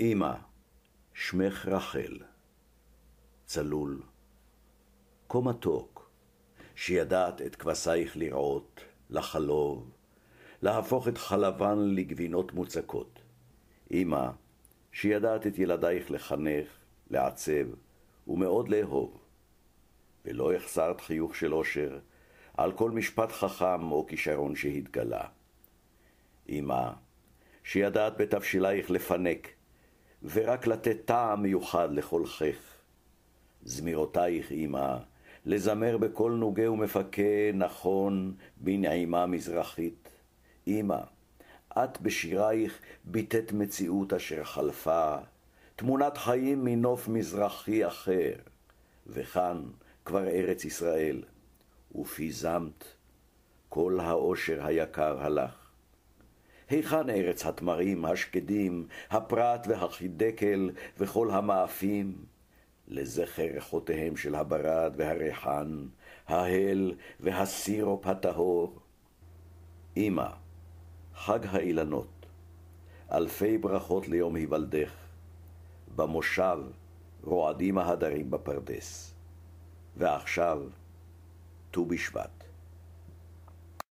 אמא, שמך רחל, צלול, כה מתוק, שידעת את כבשייך לרעות, לחלוב, להפוך את חלבן לגבינות מוצקות. אמא, שידעת את ילדייך לחנך, לעצב, ומאוד לאהוב. ולא החסרת חיוך של אושר, על כל משפט חכם או כישרון שהתגלה. אמא, שידעת בתבשילייך לפנק, ורק לתת טעם מיוחד לכל חך. זמירותייך, אמא, לזמר בקול נוגה ומפקה נכון בנעימה מזרחית. אמא, את בשירייך ביטאת מציאות אשר חלפה, תמונת חיים מנוף מזרחי אחר, וכאן כבר ארץ ישראל, ופיזמת, כל האושר היקר הלך. היכן ארץ התמרים, השקדים, הפרת והחידקל וכל המאפים, לזכר ריחותיהם של הברד והריחן, ההל והסירופ הטהור. אמא, חג האילנות, אלפי ברכות ליום היוולדך, במושב רועדים ההדרים בפרדס, ועכשיו ט"ו בשבט.